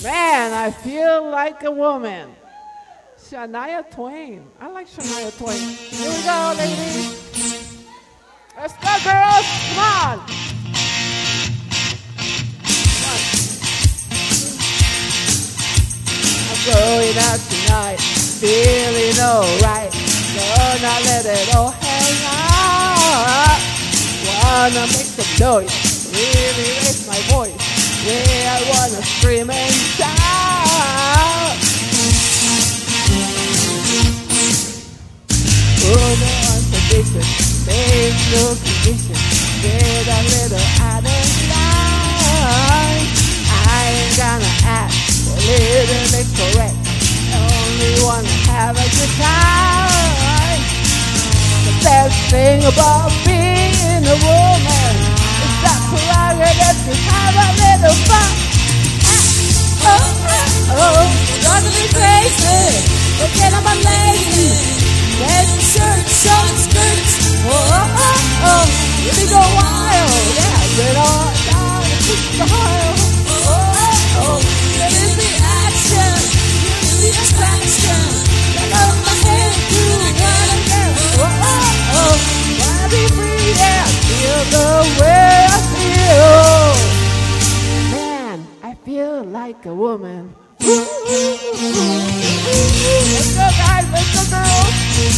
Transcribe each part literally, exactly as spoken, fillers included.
Man, I feel like a woman. Shania Twain. I like Shania Twain. Here we go, ladies. Let's go, girls. Come on. Come on. I'm going out tonight, feeling alright. Gonna let it all hang out. Wanna make some noise, really raise my voice. Yeah, I wanna scream and shout. Oh, no uncondition, make no condition. Get a little out of line. I ain't gonna act politically correct. Only wanna have a good time. The best thing about being a woman is that prerogative to have a little fun. Ah, oh, oh, oh, driving me crazy. Forget I'm a lady. Red shirts, short skirts. Oh, oh, oh, oh. Really go wild. Yeah, get on down and push the style. Oh, oh, oh. Get in the action. Get in the attraction. Get out my head to run again. Oh, oh, oh. Wanna be free, yeah. Feel the way I feel. Man, I feel like a woman. Let's go, guys. Let's go, girls.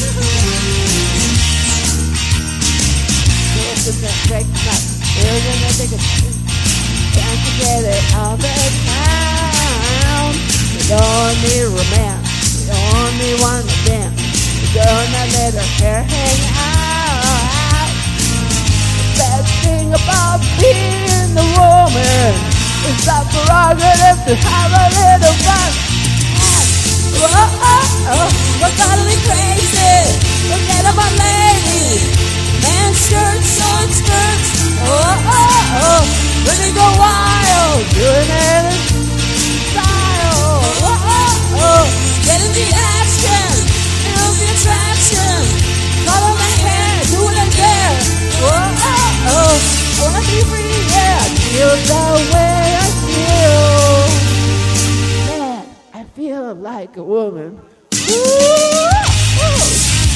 Girls with that break nuts. We're gonna take a trip. Can't you get it on the town? We don't need romance. We only wanna dance. We're gonna let our hair hang out. The best thing about being a woman is that prerogative to have a little fun. Oh, oh, oh, we're totally crazy. Forget about lady. Men's shirts, short skirts. Oh, oh, oh, really go wild. Doing it in style. Oh, oh, oh, get in the action. Feel the attraction. Color my hair, do it like that. Oh, oh, oh, I wanna be free, yeah. Feel the way I feel. Man, I feel like a woman. Ooh, ooh.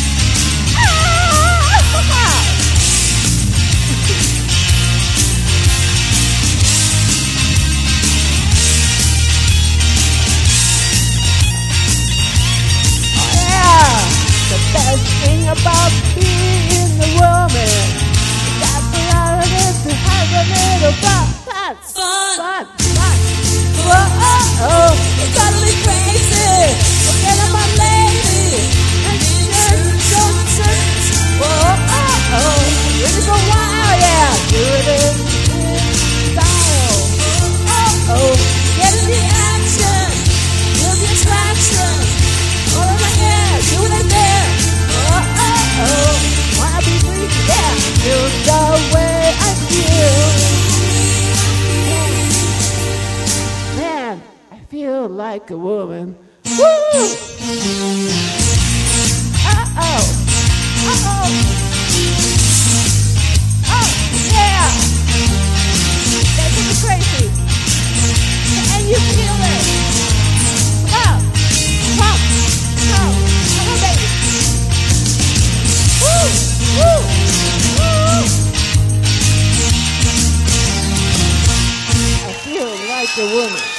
Ah, oh yeah, the best thing about being a woman is that prerogative to have a little fun, fun, Fun. fun, fun. Oh, oh, oh, You're totally crazy. forget about lady. And shirts, short shirts. Oh, oh, oh, really go wild, yeah. Do it in, in style. Oh, oh, Get in the action. Feel the attraction. all of my hair, do it like that. Oh, oh, oh, wanna be free, yeah. Feel the way I feel. Man, I feel like a woman. Woo! Uh-oh. Uh-oh. Oh, yeah. That gets me crazy. And you feel it. Come on. Come. Come. Come on, baby. Woo! Woo! Woo! I feel like a woman.